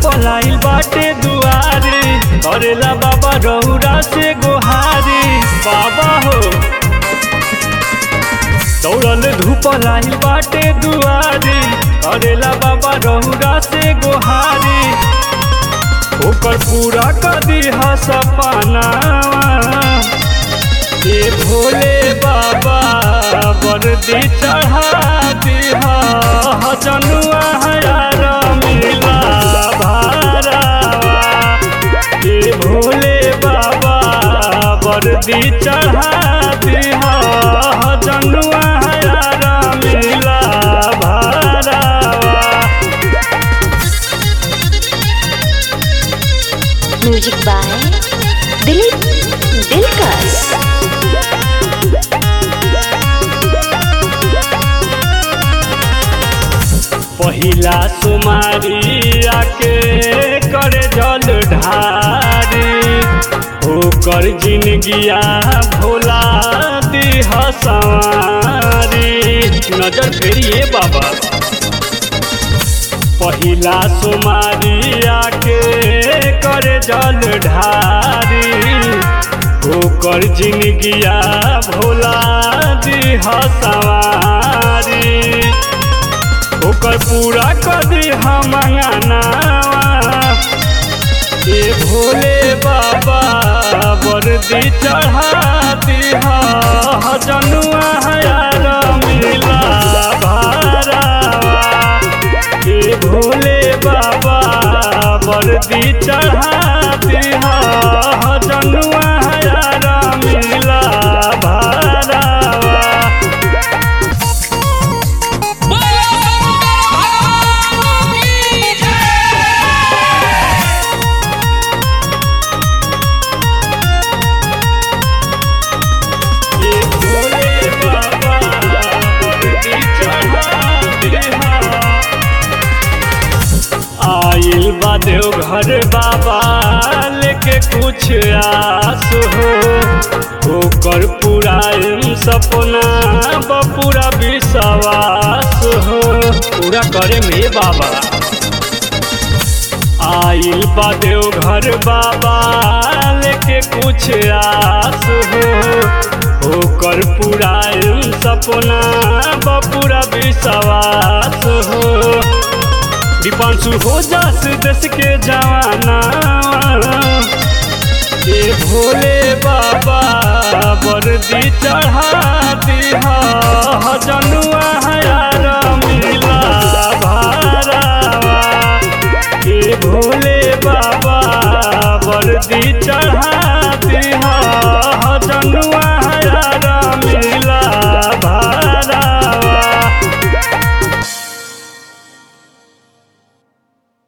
धूप लाइल बाटे दुआरे, करेला बाबा रहुरा से गोहारी। बाबा हो दौड़ल धूप लाइल बाटे दुआरे, करेला बाबा रहुरा से गोहारी। ओकर पूरा कर दिहा सपनावा, ये भोले बाबा वर्दी चढ़ा दिहा। जनुआ हयार मिला भारावा, ये भोले बाबा वर्दी चढ़ा दिहा। जनुआ हयार मिला भारावा। म्यूजिक बाय दिलीप दिलकश। पहिला सुमारी आके करे जल ढारी, होकर जिनगिया भोला दिह सवारी। नजर फेरिए बाबा, पहिला सुमारी आके करे जल ढारी, होकर जिनगिया भोला दिह सवारी। ओकर पूरा कर दिहा मंगनावा, ये भोले बाबा वर्दी चढ़ा दिहा। जनुआ हयार मिला भारावा, ये भोले बाबा वर्दी चढ़ा दिहा। जनुआ हयार मिला भारावा। आइल बा देवघर बाबा लेके कुछ आस हो, ओकर पूरा सपना पूरा विश्वास हो, पूरा करे में बाबा। आइल बा देवघर बाबा लेके कुछ आस हो, ओकर पूरा सपना पूरा विश्वास हो। दीपांशु हो जास देश के जवाना, ये भोले बाबा वर्दी चढ़ा